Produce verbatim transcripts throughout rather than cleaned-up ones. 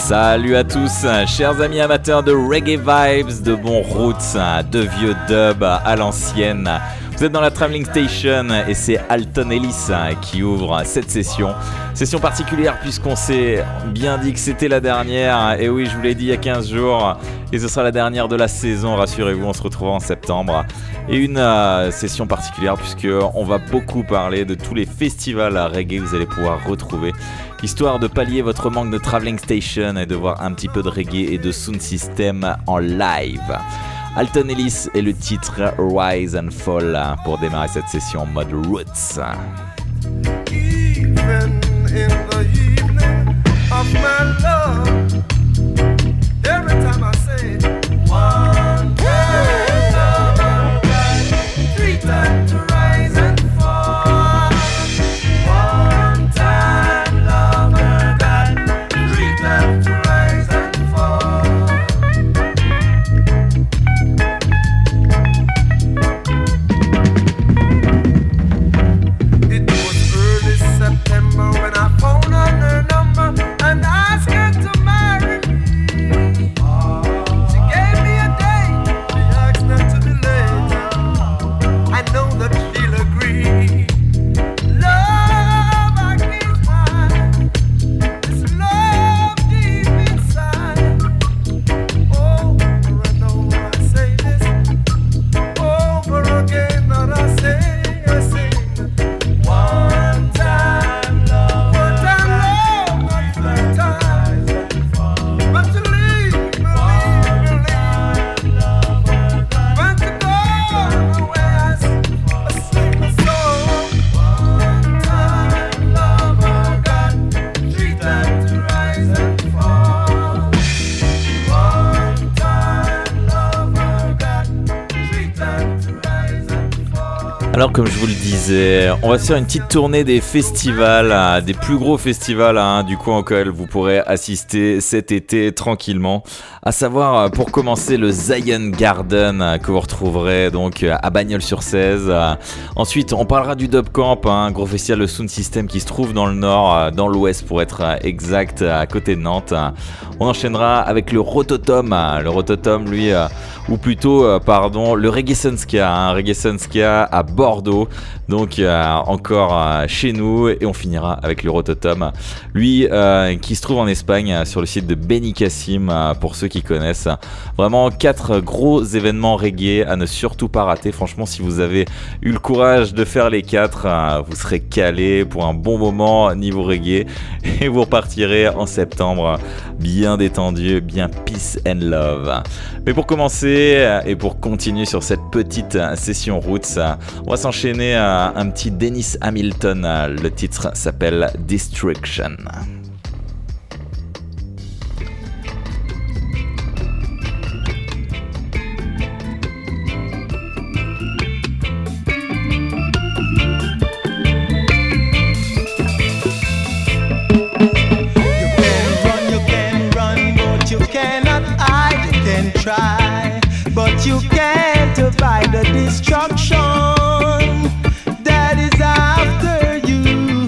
Salut à tous, chers amis amateurs de reggae vibes, de bons roots, de vieux dubs à l'ancienne. Vous êtes dans la Traveling Station et c'est Alton Ellis qui ouvre cette session. Session particulière puisqu'on s'est bien dit que c'était la dernière. Et oui, je vous l'ai dit il y a quinze jours. Et ce sera la dernière de la saison, rassurez-vous, on se retrouvera en septembre. Et une euh, session particulière puisqu'on va beaucoup parler de tous les festivals reggae que vous allez pouvoir retrouver. Histoire de pallier votre manque de Traveling Station et de voir un petit peu de reggae et de sound system en live. Alton Ellis et le titre Rise and Fall pour démarrer cette session en mode Roots. Even in the evening of my love, every time I say one time love, three times to rise and fall. One time love, three times to rise and fall. When I phoned on her number and asked her to marry me, she gave me a date, she asked her to be later. I know that she'll agree. Love I can't find, this love deep inside. Over and over I say this, over again that I say, I sing. One time. Alors comme je vous le disais, on va se faire une petite tournée des festivals, des plus gros festivals hein, du coin auquel vous pourrez assister cet été tranquillement. À savoir pour commencer le Zion Garden que vous retrouverez donc à Bagnols-sur-Cèze. Ensuite on parlera du Dub Camp, un hein, gros festival de sound system qui se trouve dans le nord, dans l'ouest pour être exact, à côté de Nantes. On enchaînera avec le Rototom, le Rototom lui, ou plutôt pardon, le Reggae Sunska, hein, Reggae Sunska à Bordeaux, donc euh, encore euh, chez nous, et on finira avec le Rototom, lui euh, qui se trouve en Espagne euh, sur le site de Benicassim, euh, pour ceux qui connaissent. Vraiment quatre gros événements reggae à ne surtout pas rater. Franchement, si vous avez eu le courage de faire les quatre, euh, vous serez calé pour un bon moment niveau reggae et vous repartirez en septembre bien détendu, bien peace and love. Mais pour commencer euh, et pour continuer sur cette petite euh, session Roots, euh, on va s'enchaîner à un petit Dennis Hamilton. Le titre s'appelle Destruction. Try, but you can't avoid the destruction that is after you.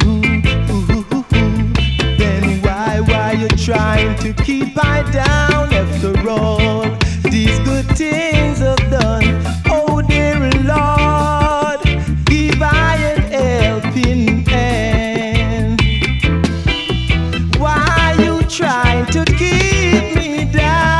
Then why, why you trying to keep I down? After all, these good things have done. Oh dear Lord, give I an helping hand. Why you trying to keep me down?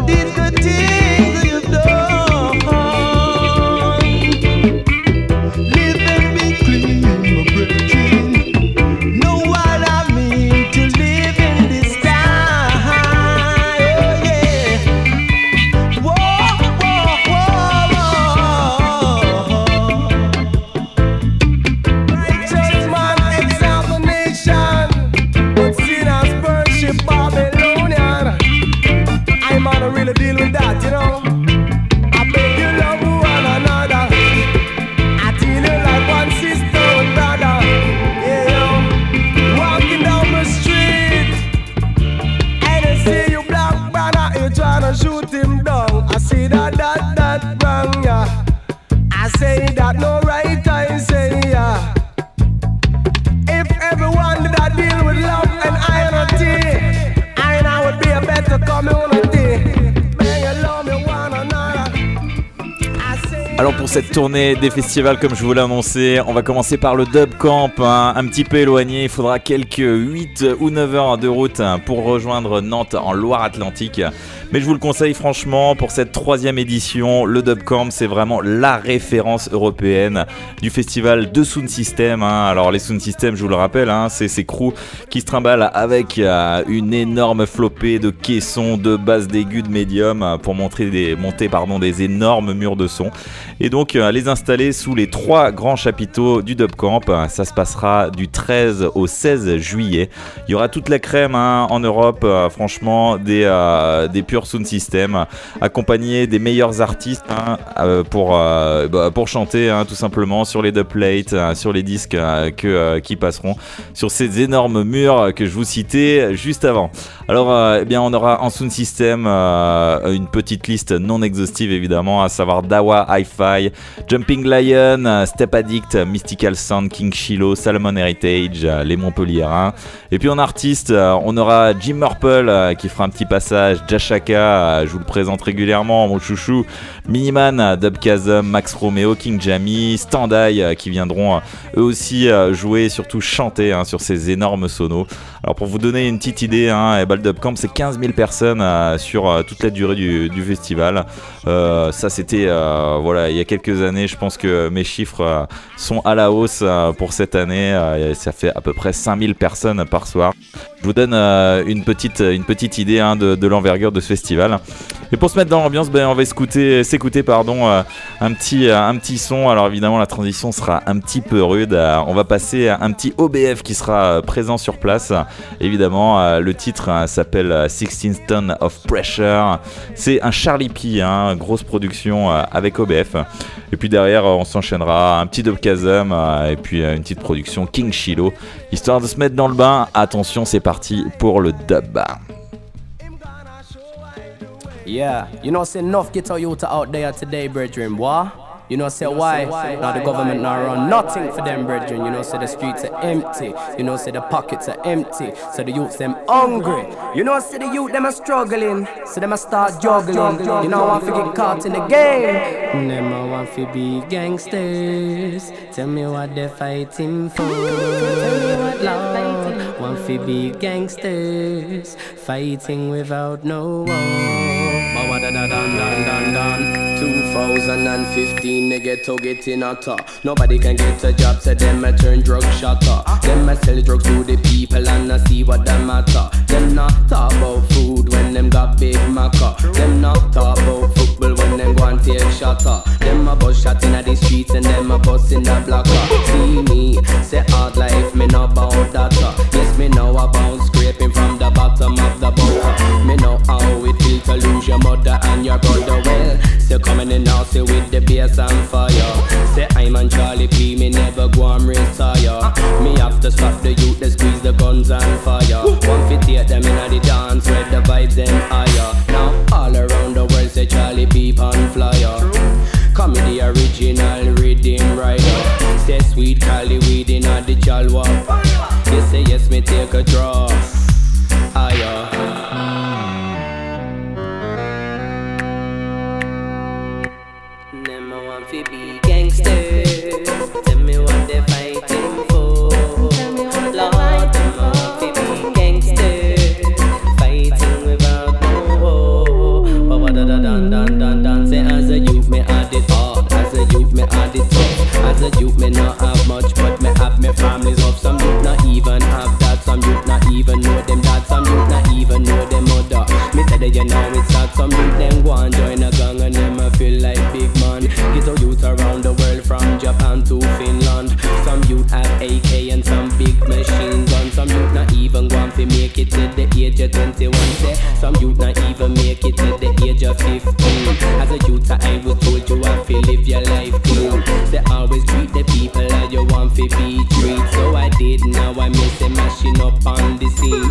these good things you've done. Live and be clean, my brethren. Know what I mean to live in this time. Oh yeah. Whoa, whoa, whoa. Righteous man, example nation, but sinners worship Babylonian. I'm gonna really deal with that, you know. I beg you love one another. I tell you like one sister and brother. Yeah, yo. Walking down the street, and I see you black brother, you tryna shoot him down. I see that, that, that wrong, yeah. I say that no right, I say, yeah. If everyone did I deal with love and unity, I know would be a better community. May you love me one another. I say. Alors pour cette tournée des festivals, comme je vous l'ai annoncé, on va commencer par le Dub Camp, hein, un petit peu éloigné. Il faudra quelques huit ou neuf heures de route pour rejoindre Nantes en Loire-Atlantique. Mais je vous le conseille franchement, pour cette troisième édition, le Dub Camp, c'est vraiment la référence européenne du festival de Sound System, hein. Alors les Sound System, je vous le rappelle, hein, c'est ces crews qui se trimballent avec euh, une énorme flopée de caissons, de basses d'aigus, de médium, euh, pour montrer des, monter pardon, des énormes murs de son. Et donc euh, les installer sous les trois grands chapiteaux du Dub Camp. Ça se passera du treize au seize juillet. Il y aura toute la crème, hein, en Europe, euh, franchement, des, euh, des purs Sound System, accompagné des meilleurs artistes, hein, euh, pour, euh, bah, pour chanter, hein, tout simplement sur les dubplates, euh, sur les disques euh, que, euh, qui passeront sur ces énormes murs que je vous citais juste avant. Alors euh, eh bien on aura en Sound System euh, une petite liste non exhaustive évidemment, à savoir Dawa Hi-Fi, Jumping Lion, Step Addict, Mystical Sound, King Shiloh, Salomon Heritage, les Montpelliérains. Et puis en artiste, euh, on aura Jim Murple euh, qui fera un petit passage, Jashaka, euh, je vous le présente régulièrement, mon chouchou, Miniman, Dubchasm, Max Romeo, King Jammy, Standai euh, qui viendront euh, eux aussi euh, jouer et surtout chanter, hein, sur ces énormes sonos. Alors pour vous donner une petite idée, hein, eh ben, le Dub Camp c'est quinze mille personnes euh, sur euh, toute la durée du, du festival. Euh, ça c'était euh, voilà, il y a quelques années. Je pense que mes chiffres euh, sont à la hausse euh, pour cette année. Euh, ça fait à peu près cinq mille personnes par soir. Je vous donne euh, une, petite, une petite idée, hein, de, de l'envergure de ce festival. Et pour se mettre dans l'ambiance, ben, on va écouter, s'écouter pardon, euh, un, petit, euh, un petit son. Alors évidemment la transition sera un petit peu rude. Euh, on va passer à un petit O B F qui sera euh, présent sur place. Évidemment euh, le titre euh, s'appelle euh, sixteen Tons of Pressure. C'est un Charlie P, hein, grosse production euh, avec O B F. Et puis derrière euh, on s'enchaînera un petit Dubchasm euh, et puis euh, une petite production King Shiloh, histoire de se mettre dans le bain. Attention, c'est parti pour le dub. Yeah, you know, say enough get our youth out there today, brethren, boy. You know, say why? Now the government now run nothing for them, brethren. You know, say the streets are empty. You know, say the pockets are empty. So the youths them hungry. You know, say the youth them are struggling. So them a start juggling. You know, want to get caught in the game. Them a want to be gangsters. Tell me what they're fighting for. Lord, want to be gangsters, fighting without no war. two thousand fifteen, they get to get in a top. Nobody can get a job, so them a turn drug shotter. Them a sell drugs to the people and I see what them matter. Them not talk about food when them got big maca. Them not talk about football when them go and take shotter. Them a bus shot in the streets and them a bus in the blocker. See me, say hard life, me know about that. Yes, me know about scraping from the bottom of the boat. Me know how it feels to lose your mother and your brother. Well, say coming in now, say with the bass and fire. Say I'm on Charlie P, me never go and retire. Me have to stop the youth, they squeeze the guns and fire. One fit take them in the dance, where the vibes them higher. Now all around the world say Charlie P on flyer. Come in the original rhythm rider. Say sweet Cali weed in the jalwa. You say yes, me take a draw. Higher. Them a want to be gangsters. Tell me what they're fighting for. Lord, them a want to be gangsters, fighting without no war. of twenty-one. Say some youth not even make it at the age of fifteen. As a youth I was told you have to live your life clean. Say always treat the people as you want to be treated. So I did, now I miss them mashing up on the scene.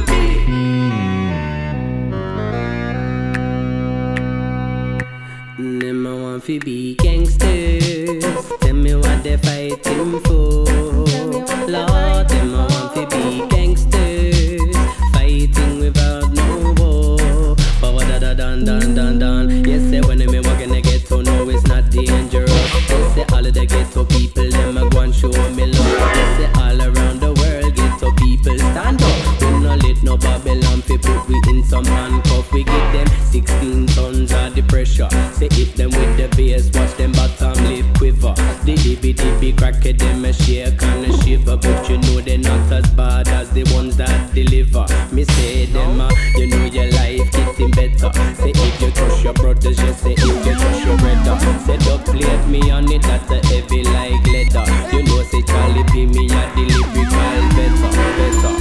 Them I want to be gangsters. Tell me what they fighting for. Lord, them I want to be gangsters. Fighting without no war. But what da da dun dun dun dun. Yes, say when me walk in the ghetto, no it's not dangerous. Yes, say all of the ghetto people, them a go and show me love. Yes, say all around the world, ghetto people stand up. We no let no Babylon fi put we in some handcuff. We give them sixteen tons of the pressure. Say hit them with the bass, watch them bottom lip quiver. The dibby dibby cracker, them a shake and a shiver. But you know they're not as bad as the ones that deliver. Me say them, uh, you know your life getting better. Say if you trust your brothers, just say if you trust your brother. Say don't plate me on it, that's a heavy like leather. You know say Charlie P me a the lyrical better, better.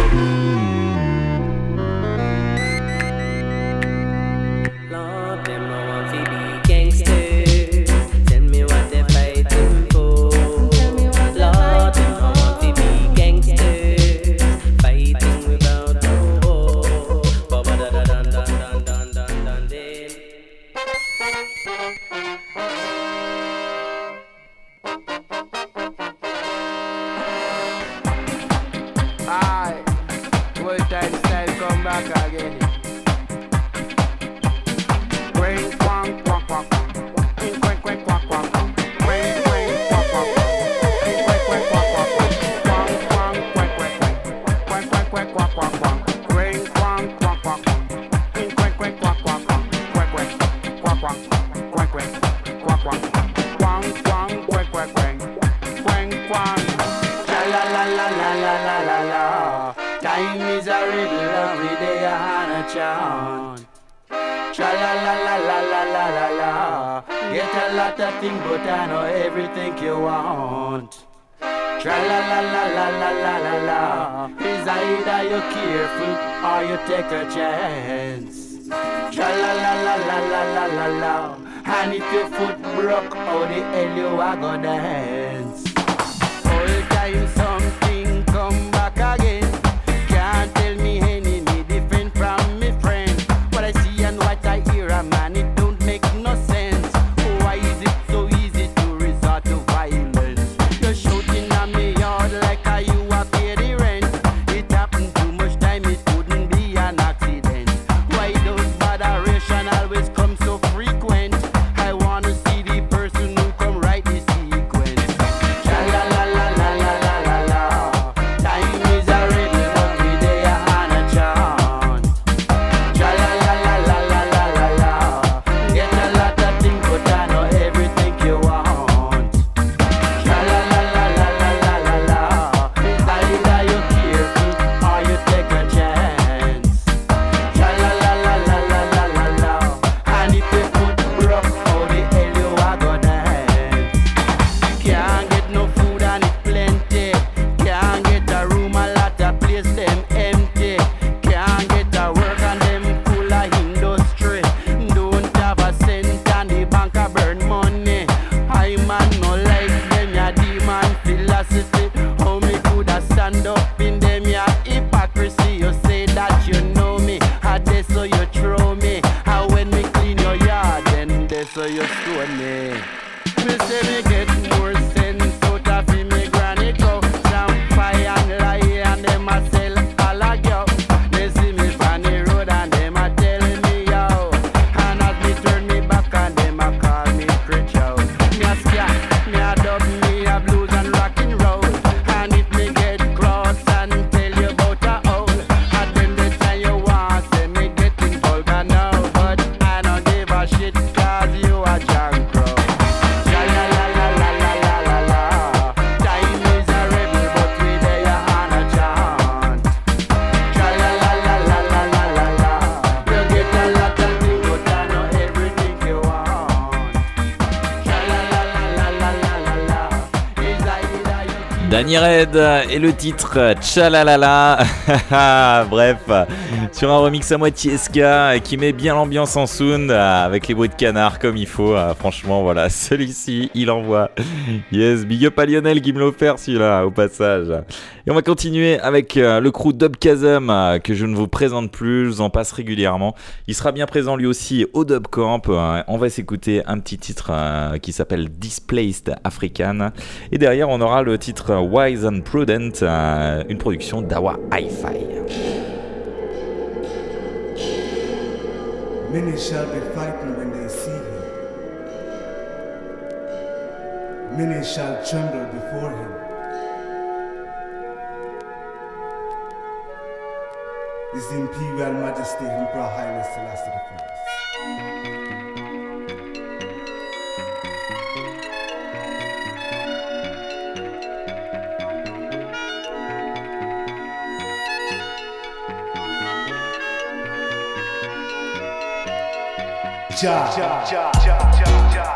Lord, them no want to be gangsters. Tell me what they fighting for. Lord, them no want to be gangsters. Fighting without no war. Ba ba da da dun dun dun dun dun dun dun. Aye, boy, time style come back again. Quang, quang, quang, quang, quang, quang, quang, quang, quang, quang, quang, quang, quang, quang, time is a riddle every day on a chant. Tra la la la la la la la la. Get a lot of things, but I know everything you want. Tra la la la la la la la la. Is either you careful or you take a chance. Tra la la la la la la la la. And if your foot broke, how the hell you a go dance? All time something come back again. Can't tell me enemy different from me friend. What I see and what I hear, a man, it don't make no sense. Why is it so easy to resort to violence? You're shouting at me yard like I you a pay the rent. It happened too much time, it couldn't be an accident. Why those botheration always come so frequent? I wanna see the person who come right the sequence. Cha la la la la la la la la. Time is a riddle, every day on a chant. Cha la la la la la la la la. Get a lot of things, but I know everything you want. Cha la la la la la la la la. It's either you careful or you take a chance. Cha la la la la la la la la. And if your foot broke, how the hell you a go dance? Can't get no food and it plenty. Can't get a room, a lot of place them empty. Can't get a work and them full of industry. Don't have a cent and the bank a burn money. I man no like them ya demon philosophy. How me coulda stand up in them ya hypocrisy? You say that you know me, a day so you throw me. And when me clean your yard, then day so you stone me. Me say me get more sense out of him, me granny cow. Jump fire and lie and them a sell all a yo. They see me on the road and them a tell me yo. And as me turn me back and them a call me preacher. Me a scat, me a dub, me a blues and rock and roll. And if me get close and tell you about a owl, and then the time you want say me getting vulgar now. But I don't give a shit cause you a junk crow. Danny Red et le titre Tchalalala. Bref, sur un remix à moitié ska qui met bien l'ambiance en sound avec les bruits de canard comme il faut. Franchement, voilà, celui-ci, il envoie. Yes, big up à Lionel qui me l'a offert celui-là au passage. Et on va continuer avec le crew Dub Chasm que je ne vous présente plus, je vous en passe régulièrement. Il sera bien présent lui aussi au Dub Camp. On va s'écouter un petit titre qui s'appelle Displaced African. Et derrière, on aura le titre Wise and Prudent, euh, une production d'Awa Hi-Fi. Many shall be frightened when they see him. Many shall tremble before him. His Imperial Majesty Emperor Haile Selassie the First. Ja, ja, ja, ja, ja, ja.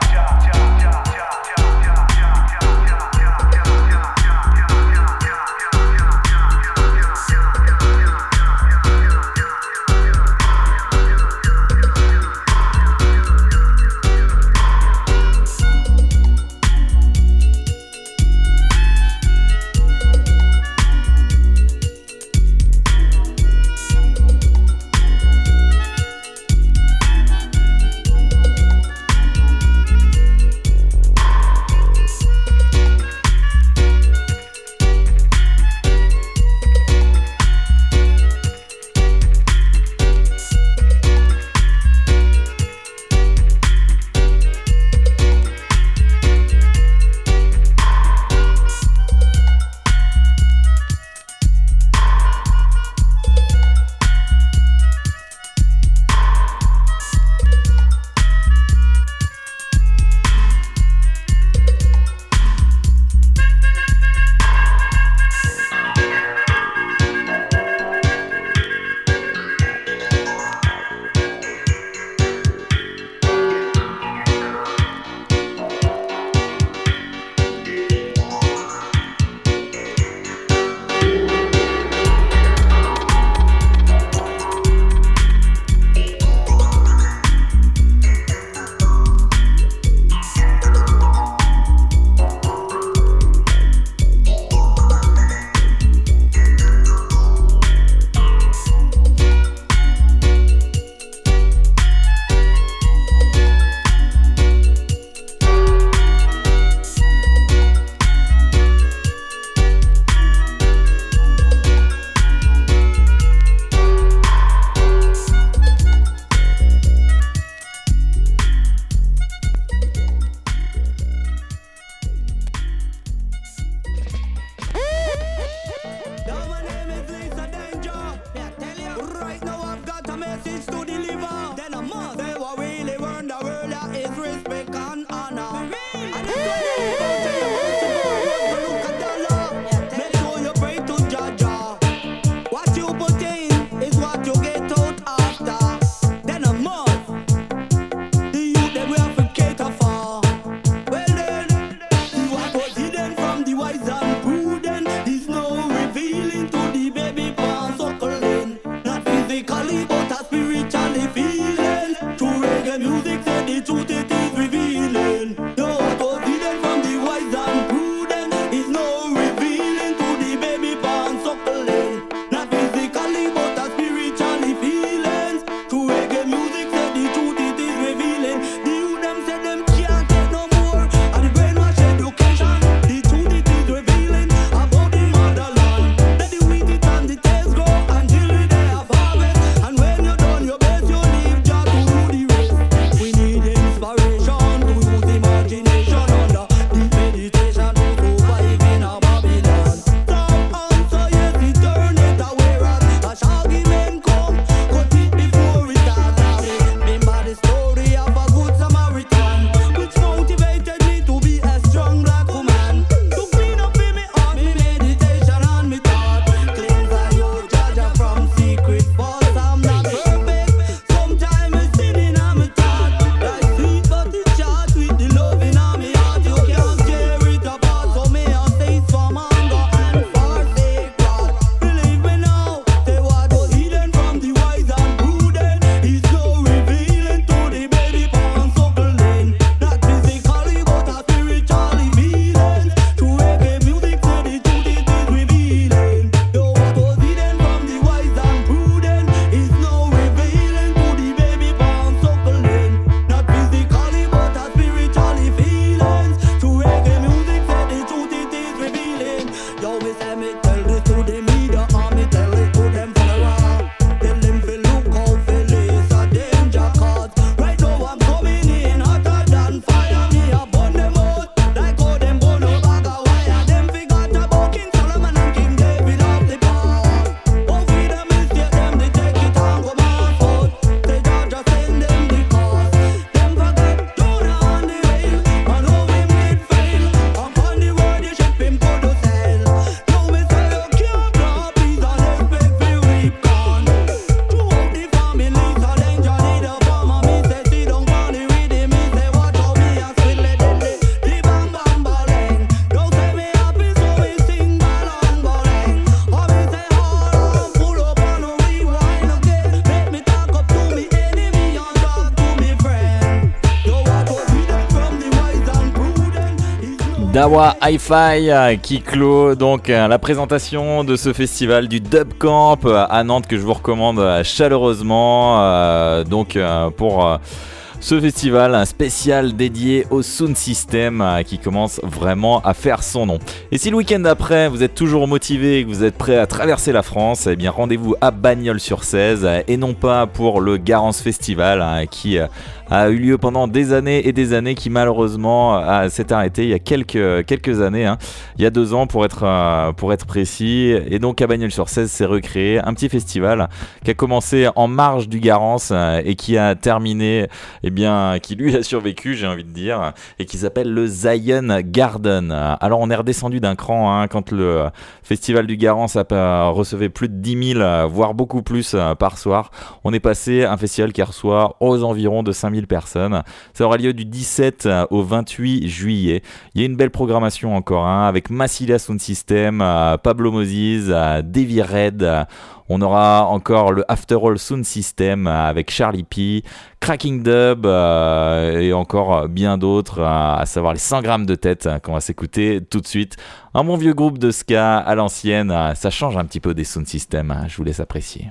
Dawa Hi-Fi qui clôt donc la présentation de ce festival du Dub Camp à Nantes que je vous recommande chaleureusement. Euh, donc euh, pour euh, ce festival, un spécial dédié au sound system euh, qui commence vraiment à faire son nom. Et si le week-end d'après vous êtes toujours motivé et que vous êtes prêt à traverser la France, eh bien rendez-vous à Bagnols-sur-Cèze et non pas pour le Garance Festival hein, qui euh, a eu lieu pendant des années et des années, qui malheureusement a, s'est arrêté il y a quelques, quelques années, hein, il y a deux ans pour être, euh, pour être précis. Et donc à Bagnols-sur-Cèze s'est recréé un petit festival qui a commencé en marge du Garance euh, et qui a terminé, eh bien, qui lui a survécu, j'ai envie de dire, et qui s'appelle le Zion Garden. Alors on est redescendu d'un cran hein, quand le festival du Garance a, recevait plus de dix mille, voire beaucoup plus euh, par soir. On est passé à un festival qui reçoit aux environs de cinq mille personnes. Ça aura lieu du dix-sept au vingt-huit juillet. Il y a une belle programmation encore hein, avec Massilia Sound System, euh, Pablo Moses, euh, Davy Red. Euh, on aura encore le After All Sound System euh, avec Charlie P, Cracking Dub euh, et encore bien d'autres, euh, à savoir les cent grammes de tête euh, qu'on va s'écouter tout de suite. Un bon vieux groupe de ska à l'ancienne. Euh, ça change un petit peu des Sound System. Hein, je vous laisse apprécier.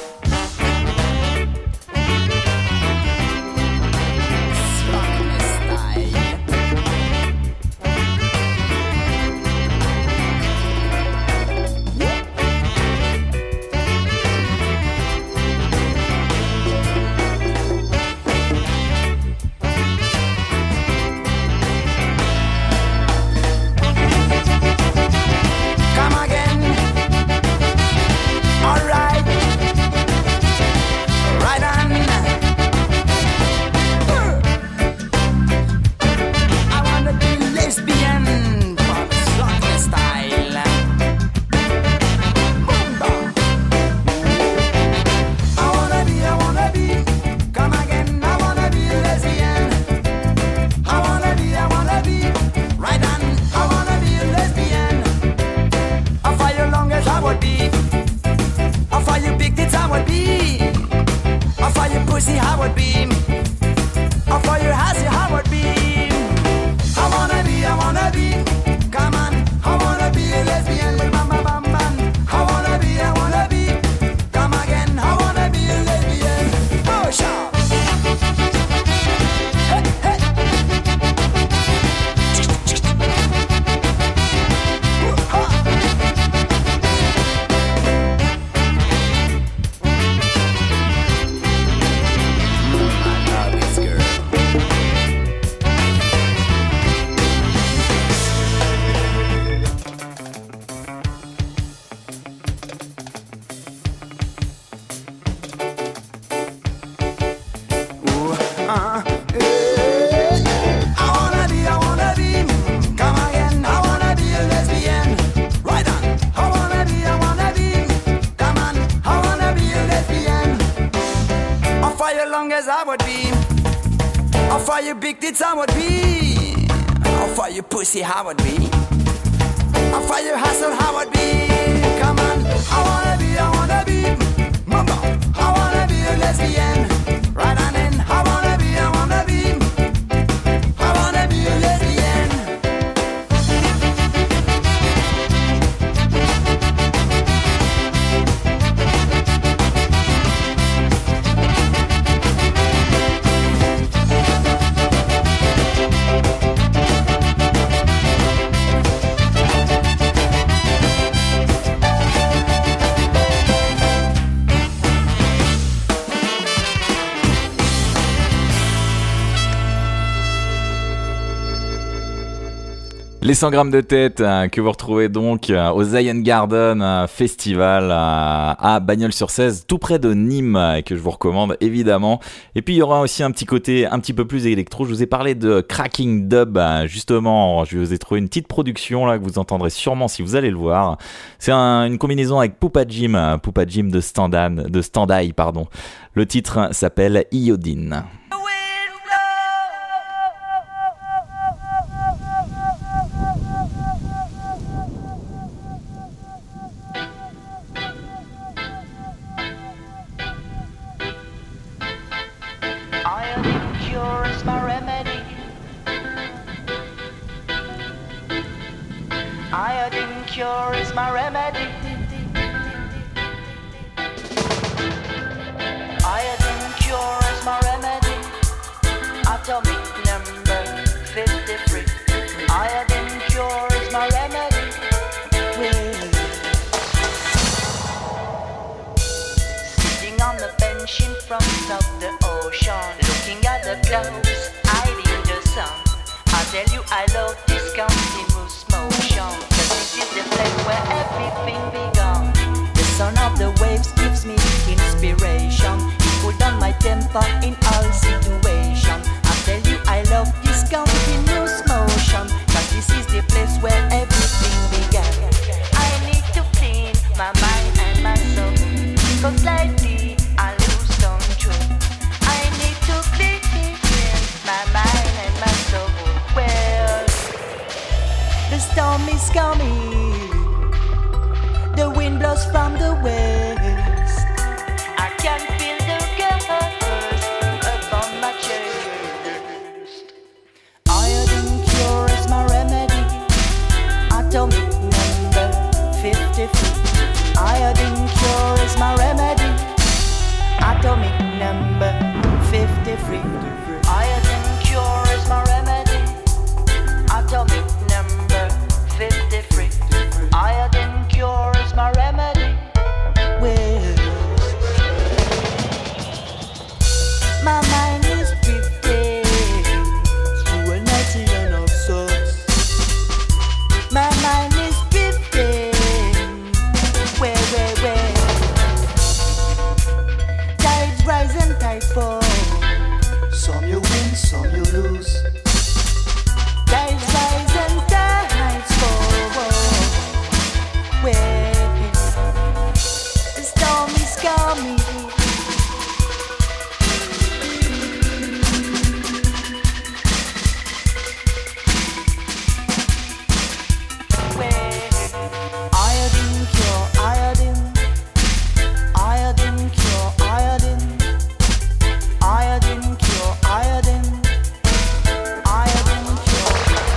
Pussy, how would be? I for your hustle, how would be? Come on, I wanna be, I wanna be. Mama, I wanna be a lesbian. Right on in, I wanna be, I wanna be. I wanna be a lesbian. Les cent grammes de tête euh, que vous retrouvez donc euh, au Zion Garden euh, Festival euh, à Bagnols-sur-Cèze, tout près de Nîmes, euh, que je vous recommande évidemment. Et puis il y aura aussi un petit côté un petit peu plus électro. Je vous ai parlé de Cracking Dub, euh, justement. Je vous ai trouvé une petite production là que vous entendrez sûrement si vous allez le voir. C'est un, une combinaison avec Poupa Jim, euh, Poupa Jim de Standan, de Standai, pardon. Le titre s'appelle Iodine. cure is my remedy. Iodine cure is my remedy. Atomic number fifty-three. Iodine cure is my remedy. Well, sitting on the bench in front of the ocean, looking at the clouds, hiding the sun. I tell you I love this continuous motion, 'cause this is the place where everything began. The sound of the waves gives me inspiration. It cool down my temper in all situations. I tell you I love this continuous motion, 'cause this is the place where everything began. I need to clean my mind and my soul, 'cause lately I lose control. I need to clean my mind and my soul. Well, the storm is coming, the wind blows from the west. I can feel the gust upon my chest. Iodine cure is my remedy. Atomic number fifty-three. Iodine cure is my remedy. Atomic number fifty-three. Iodine cure is my remedy. Atomic number fifty-three. Iodine cure is my remedy. Well, my mind is drifting through an ocean of sorts. My mind is drifting. Where, where, where? Tides rise and tides fall. Some you win, some you lose. Tides rise and tides fall. Where the storm is coming. Where iodine cure, iodine, iodine cure, iodine. Iodine cure, iodine, iodine cure.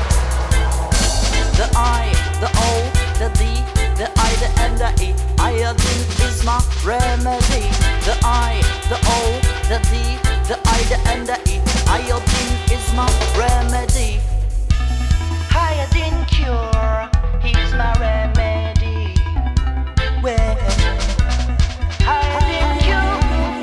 The I, the O, the D, the I, the N, the E. Iodine is my remedy. The I, the O, the D, the I, the N, the E. Iodine is my remedy. Iodine cure is my remedy. Well, iodine cure.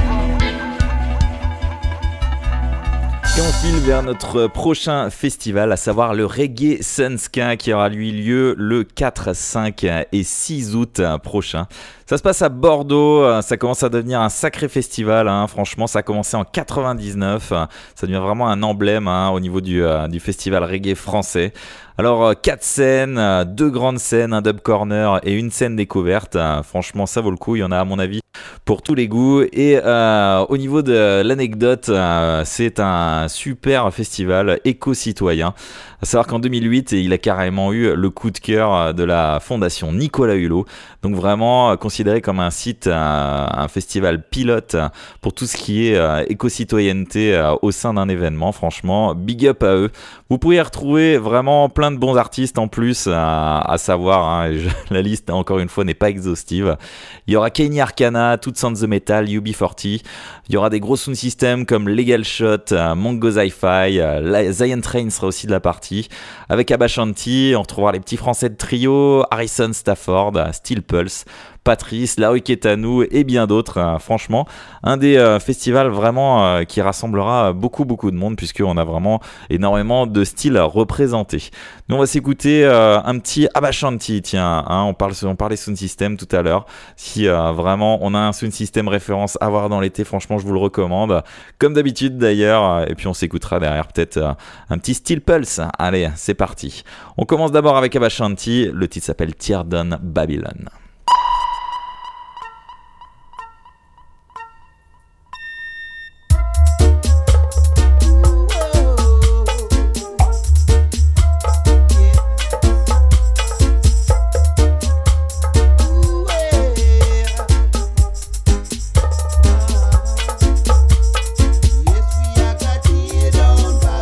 Et on file vers notre prochain festival, à savoir le Reggae Sunska, qui aura lui lieu le quatre, cinq et six août prochain. Ça se passe à Bordeaux, ça commence à devenir un sacré festival, hein. Franchement ça a commencé en quatre-vingt-dix-neuf, ça devient vraiment un emblème, hein, au niveau du, euh, du festival reggae français. Alors quatre scènes, deux grandes scènes, un dub corner et une scène découverte, franchement ça vaut le coup, il y en a à mon avis pour tous les goûts. Et euh, au niveau de l'anecdote, euh, c'est un super festival éco-citoyen. À savoir qu'en deux mille huit, il a carrément eu le coup de cœur de la fondation Nicolas Hulot. Donc vraiment considéré comme un site, un, un festival pilote pour tout ce qui est euh, éco-citoyenneté euh, au sein d'un événement. Franchement, big up à eux. Vous pouvez retrouver vraiment plein de bons artistes en plus, à, à savoir, hein, je, la liste encore une fois n'est pas exhaustive. Il y aura Kenny Arcana, Toots and the Metal, U B quarante. Il y aura des gros sound systems comme Legal Shot, euh, Mongo Zi-Fi, euh, Zion Train sera aussi de la partie. Avec Abashanti, on retrouvera les petits français de trio, Harrison Stafford, Steel Pulse, Patrice, Larry Ketanou et bien d'autres. Euh, franchement, un des euh, festivals vraiment euh, qui rassemblera beaucoup beaucoup de monde, puisqu'on a vraiment énormément de styles représentés. Nous on va s'écouter euh, un petit Abashanti, tiens, hein, on, parle, on parlait sound system tout à l'heure. Si euh, vraiment on a un sound system référence à voir dans l'été, franchement je vous le recommande, comme d'habitude d'ailleurs. Et puis on s'écoutera derrière peut-être euh, un petit Steel Pulse. Allez, c'est parti. On commence d'abord avec Abashanti, le titre s'appelle Tear Down Babylon.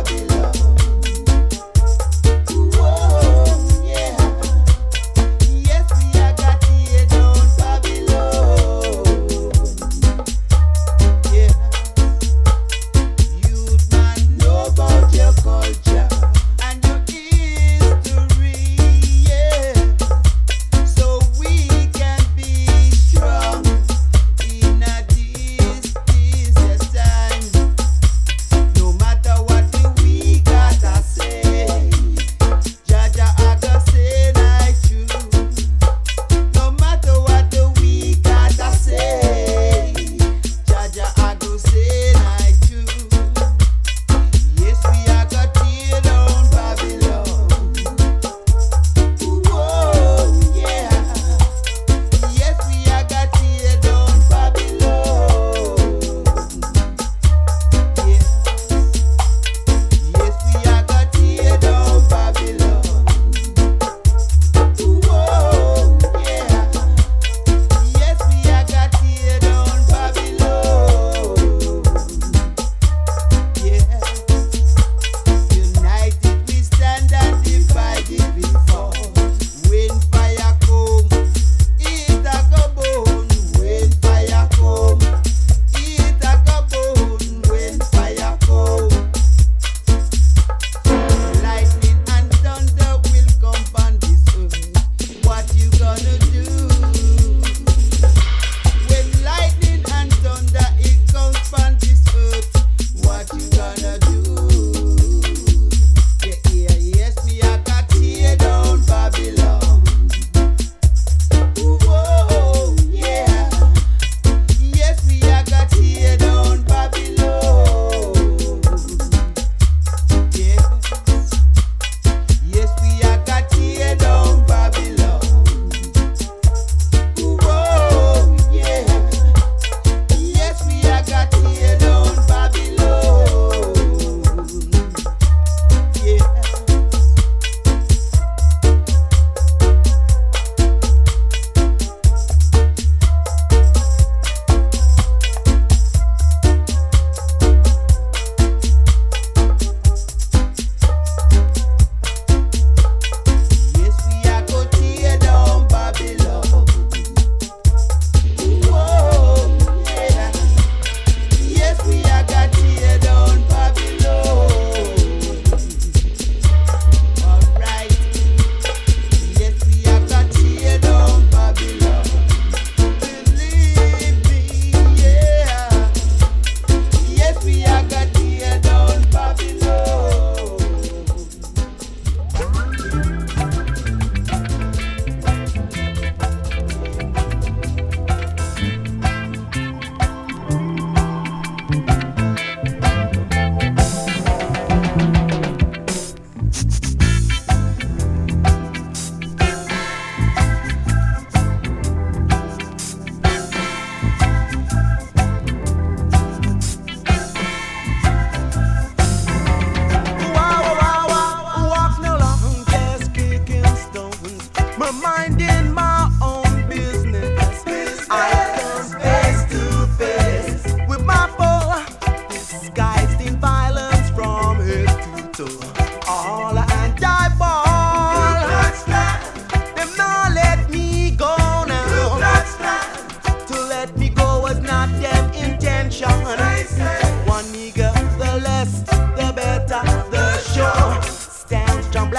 Yeah.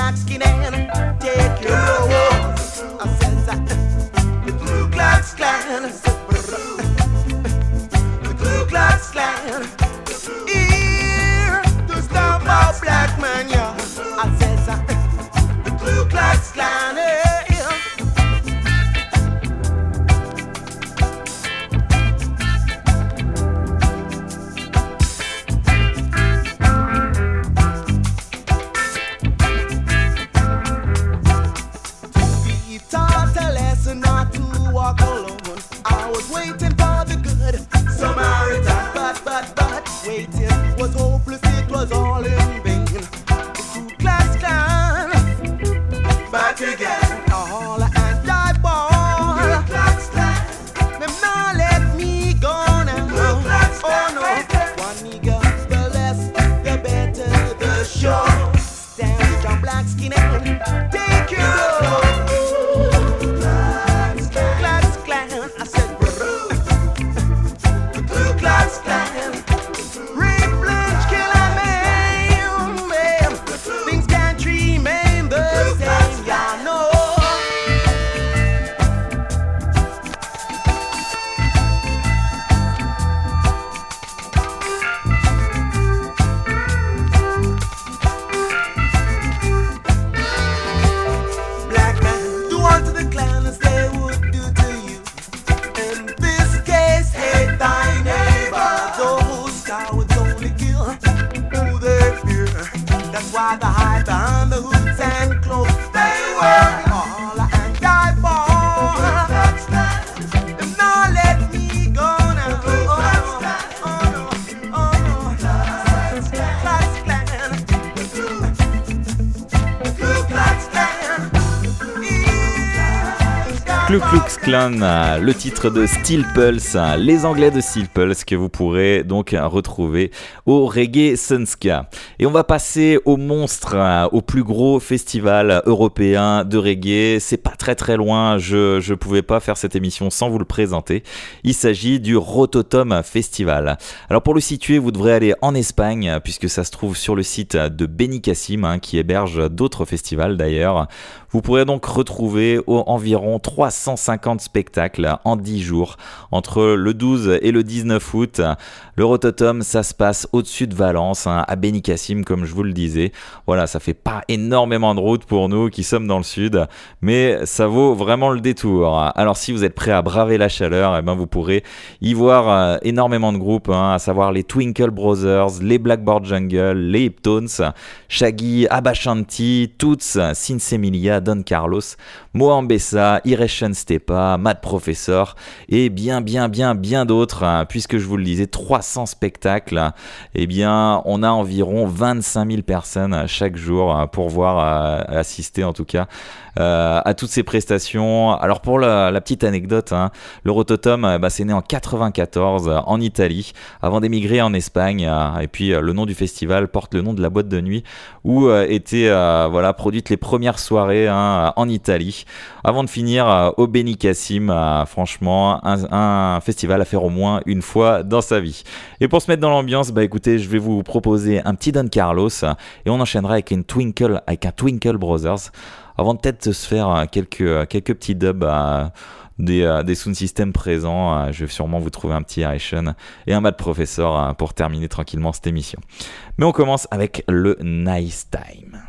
black skin and take your rose. I says that the Ku Klux Klan, the Ku Klux Klan, here to stop our black man, yeah. I says that the Ku Klux Klan, yeah. Not to walk alone. I was waiting for the good Samaritan, but but but waiting was hopeless. It was all in vain. The Ku Klux Klan back again. All and die ball. Ku Klux Klan. Them not let me go now. Ku Klux Klan. Oh no, one nigga the less, the better the show. Stand strong, black skin and take your role. Why the hide behind the hoods and clothes they wear all and die for. Them not let me go now. Oh no, oh no, oh no. Klux Klan, Ku Klux Klan. Ku Klux Klan, le titre de Steel Pulse, les Anglais de Steel Pulse que vous pourrez donc retrouver au Reggae Sunska. Et on va passer au monstre, au plus gros festival européen de reggae. C'est pas très très loin, je je pouvais pas faire cette émission sans vous le présenter. Il s'agit du Rototom Festival. Alors pour le situer, vous devrez aller en Espagne puisque ça se trouve sur le site de Benicassim, hein, qui héberge d'autres festivals d'ailleurs. Vous pourrez donc retrouver au, environ trois cent cinquante spectacles en dix jours entre le douze et le dix-neuf août. Le Rototom, ça se passe au-dessus de Valence, hein, à Benicassim, comme je vous le disais. Voilà, ça fait pas énormément de route pour nous qui sommes dans le sud, mais ça vaut vraiment le détour. Alors si vous êtes prêts à braver la chaleur, eh ben vous pourrez y voir euh, énormément de groupes, hein, à savoir les Twinkle Brothers, les Blackboard Jungle, les Hiptones, Shaggy, Abashanti, Toots, Sinsemilia, Don Carlos, Moambessa, Iration Stepa, Mad Professor et bien bien bien bien d'autres, hein, puisque je vous le disais, trois cents spectacles. Eh bien on a environ vingt-cinq mille personnes chaque jour pour voir, euh, assister en tout cas euh, à toutes ces prestations. Alors pour la, la petite anecdote, hein, le Rototom, euh, bah, c'est né en quatre-vingt-quatorze euh, en Italie avant d'émigrer en Espagne, euh, et puis euh, le nom du festival porte le nom de la boîte de nuit où euh, étaient euh, voilà, produites les premières soirées, hein, en Italie avant de finir euh, au Benicassim. Euh, franchement un, un festival à faire au moins une fois dans sa vie. Et pour se mettre dans l'ambiance, bah écoutez, je vais vous proposer un petit Don Carlos euh, et on enchaînera avec une Twinkle, avec un Twinkle Brothers avant de peut-être de se faire quelques, quelques petits dubs euh, des, euh, des sound systems présents. Euh, je vais sûrement vous trouver un petit Iration et un Mad Professor euh, pour terminer tranquillement cette émission. Mais on commence avec le Nice Time.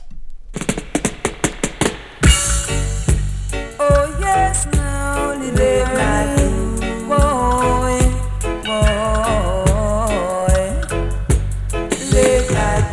Oh yes, now live like boy, boy, live like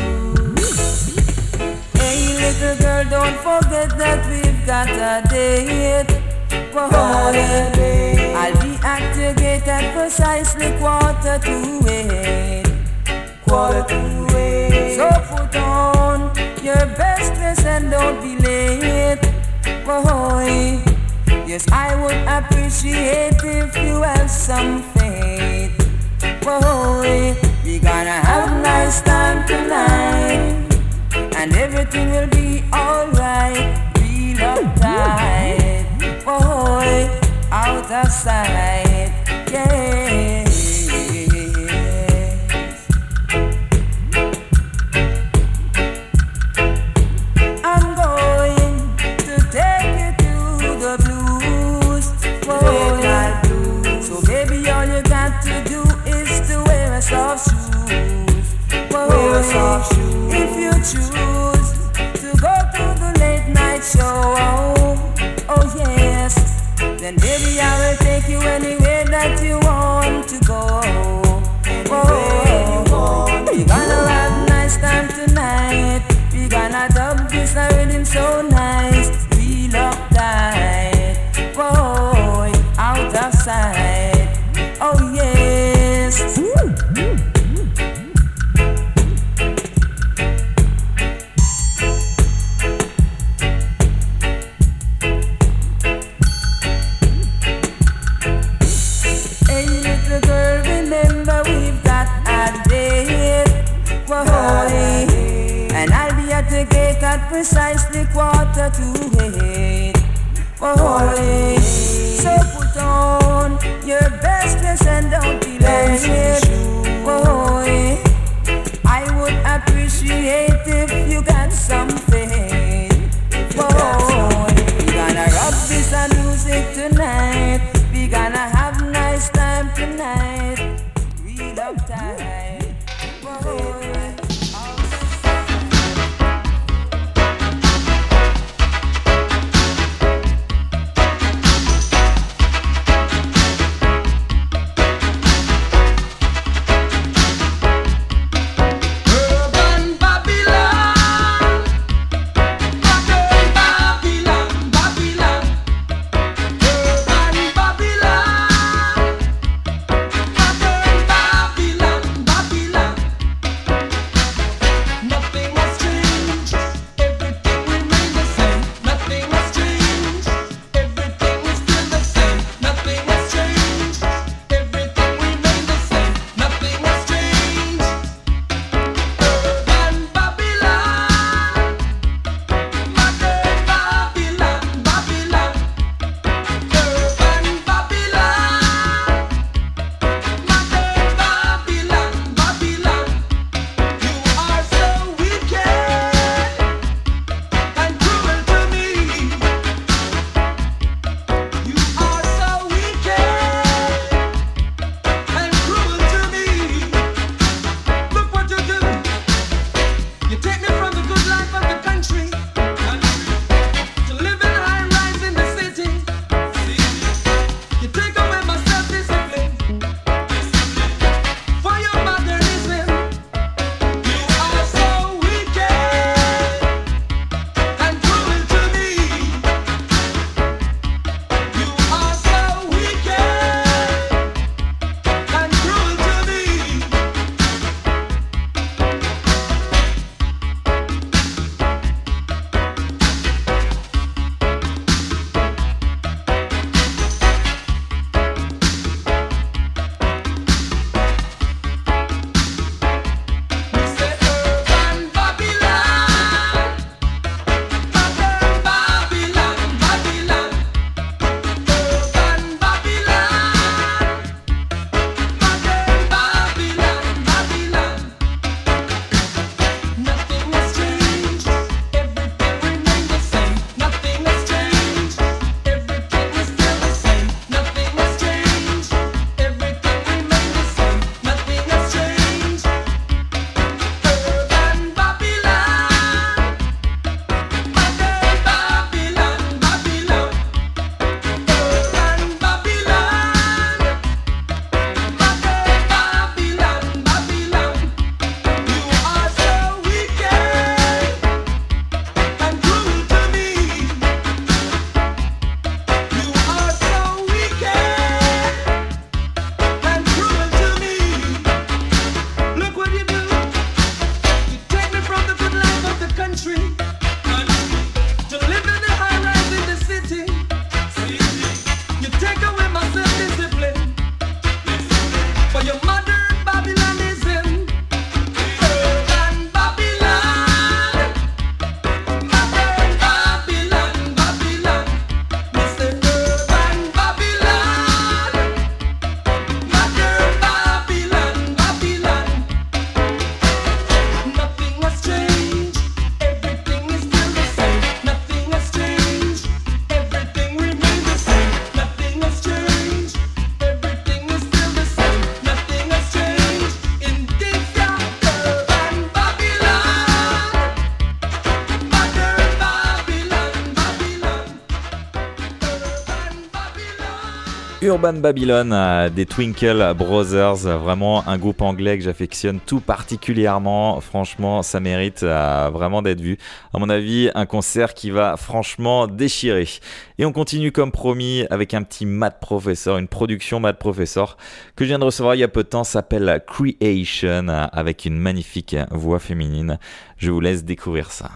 hey little girl, don't forget that we've got a date. Boy, I'll be at your gate at precisely quarter to eight. Quarter to eight. So put on your best dress and don't be late. Boy, yes, I would appreciate if you have some faith. Boy, we gonna have a nice time tonight, and everything will be alright. Real uptight, boy, out of sight, yeah. if you choose to go to the late night show, oh yes, then baby I will take you anywhere that you want to go. Oh, we gonna have a nice time tonight. We gonna dub this rhythm so nice, real uptight. Boy, out of sight. Oh yes. Hey little girl, remember we've got a date. Boy, and I'll be at the gate at precisely quarter to eight. Boy, so put on your best dress and don't be late. Boy, I would appreciate if you got some faith. Boy, we gonna rock this on music tonight. We gonna have nice time tonight. Read up tight. Boy. Urban Babylon, Urban Babylon euh, des Twinkle Brothers, vraiment un groupe anglais que j'affectionne tout particulièrement. Franchement, ça mérite euh, vraiment d'être vu. À mon avis, un concert qui va franchement déchirer. Et on continue comme promis avec un petit Mad Professor, une production Mad Professor que je viens de recevoir il y a peu de temps, s'appelle Creation, euh, avec une magnifique voix féminine. Je vous laisse découvrir ça.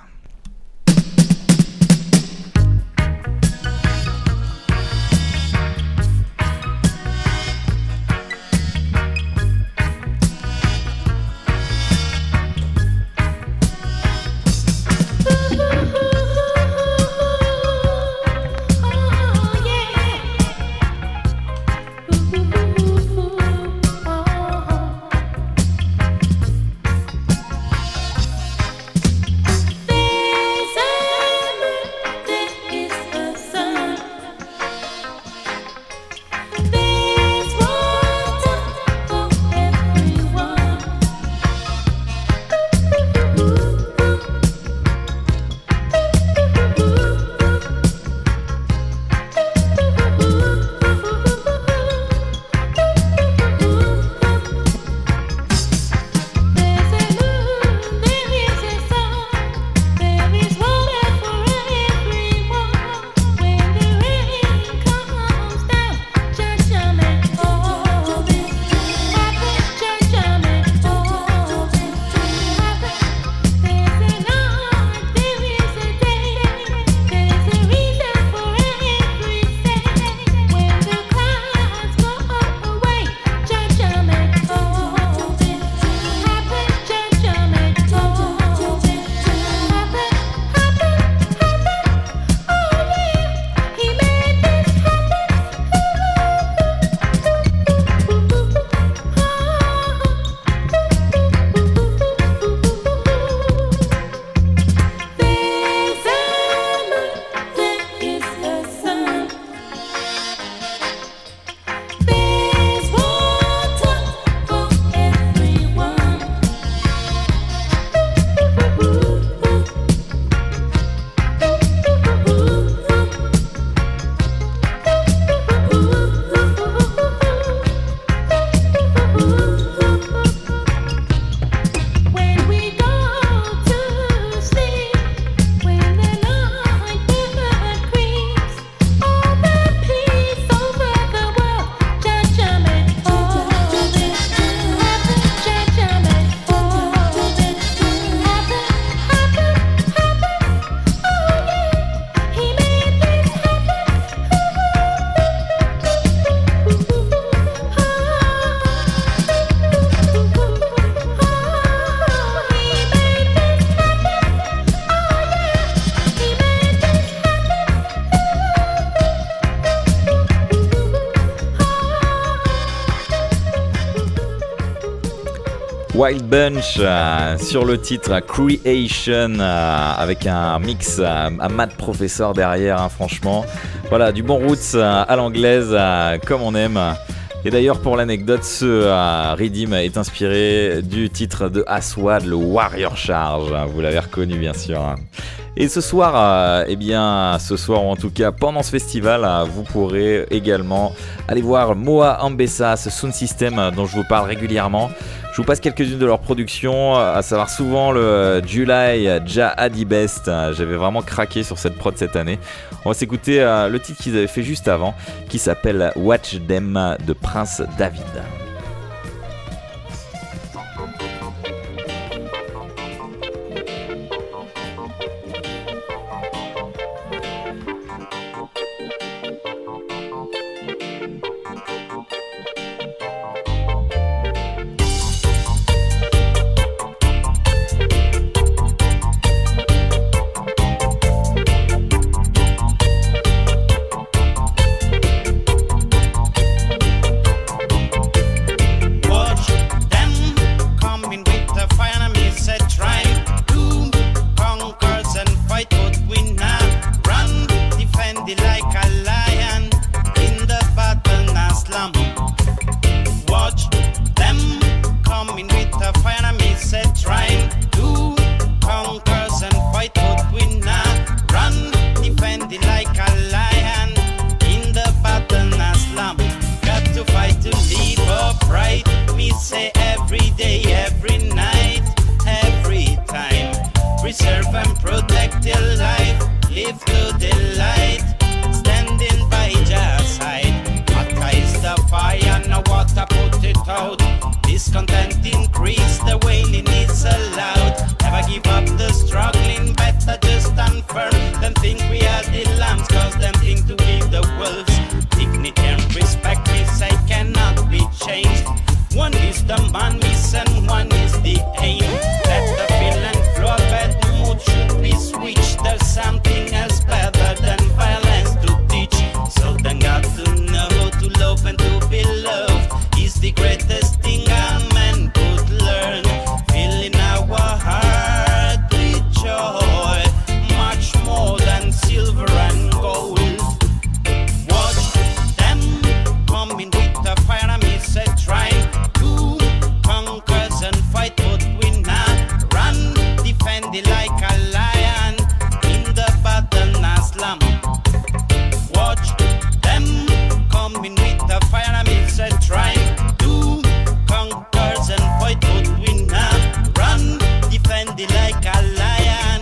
Wild Bunch euh, sur le titre Creation euh, avec un mix euh, à Mad Professor derrière, hein, franchement. Voilà, du bon roots euh, à l'anglaise euh, comme on aime. Et d'ailleurs, pour l'anecdote, ce euh, Redeem est inspiré du titre de Aswad, le Warrior Charge. Vous l'avez reconnu, bien sûr. Et ce soir, euh, eh bien, ce soir, ou en tout cas pendant ce festival, euh, vous pourrez également aller voir Moa Ambessa, ce sound system euh, dont je vous parle régulièrement. Je vous passe quelques-unes de leurs productions, à savoir souvent le July Ja Adi Best. J'avais vraiment craqué sur cette prod cette année. On va s'écouter le titre qu'ils avaient fait juste avant, qui s'appelle Watch Them de Prince David. your life, live to delight, standing by your side. Water is the fire, no water put it out. Discontent increase, the wailing is allowed. Never give up the struggling, better just stand firm than think we are the lambs, cause them think to be the wolves. Dignity and respect, we say, cannot be changed. One is the man miss and one is the aim. Let the feel and flow, bad mood should be switched. There's something else better than violence to teach. So then got to know to love and to be loved is the greatest thing a man could learn. Filling our heart with joy, much more than silver and gold. Watch them coming with the fire, and me say trying to conquer and fight, but we not run, defend it like a lion in the battle Naslam. Watch them coming with the fire, and me say trying to conquer and fight, but we not run, defend it like a lion.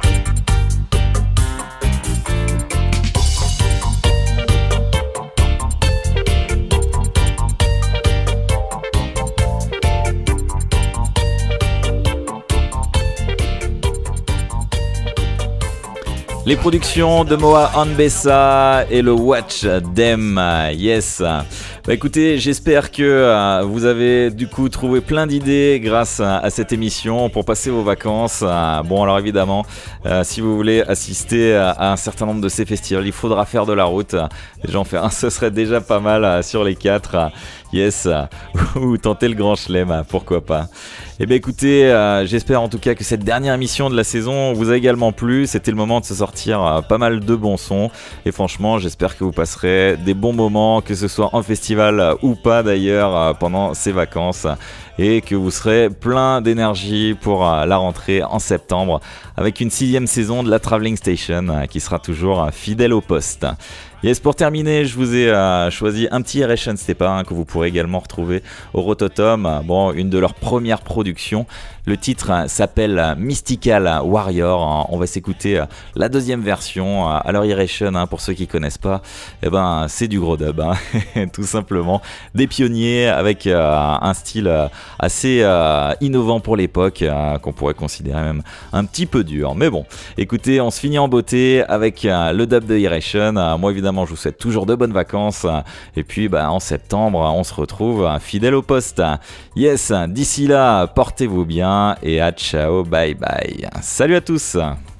Les productions de Moa Anbessa et le Watch Them, yes. Bah écoutez, j'espère que euh, vous avez du coup trouvé plein d'idées grâce à, à cette émission pour passer vos vacances. Euh, bon alors évidemment, euh, si vous voulez assister à, à un certain nombre de ces festivals, il faudra faire de la route. Déjà en faire un, ce serait déjà pas mal euh, sur les quatre. Yes, ou tenter le grand chelem, pourquoi pas. Eh bien écoutez, euh, j'espère en tout cas que cette dernière émission de la saison vous a également plu. C'était le moment de se sortir euh, pas mal de bons sons. Et franchement, j'espère que vous passerez des bons moments, que ce soit en festival euh, ou pas d'ailleurs, euh, pendant ces vacances. Et que vous serez plein d'énergie pour euh, la rentrée en septembre avec une sixième saison de la Traveling Station euh, qui sera toujours euh, fidèle au poste. Yes, pour terminer, je vous ai euh, choisi un petit Iration Stepa hein, que vous pourrez également retrouver au Rototom, bon, une de leurs premières productions. Le titre euh, s'appelle Mystical Warrior. Hein. On va s'écouter euh, la deuxième version. Euh, alors Iration, hein, pour ceux qui connaissent pas, eh ben, c'est du gros dub, hein, tout simplement. Des pionniers avec euh, un style euh, assez euh, innovant pour l'époque, euh, qu'on pourrait considérer même un petit peu dur. Mais bon, écoutez, on se finit en beauté avec euh, le dub de Iration. Euh, moi, évidemment, je vous souhaite toujours de bonnes vacances. Et puis, bah, en septembre, on se retrouve fidèle au poste. Yes, d'ici là, portez-vous bien et à ciao, bye bye. Salut à tous.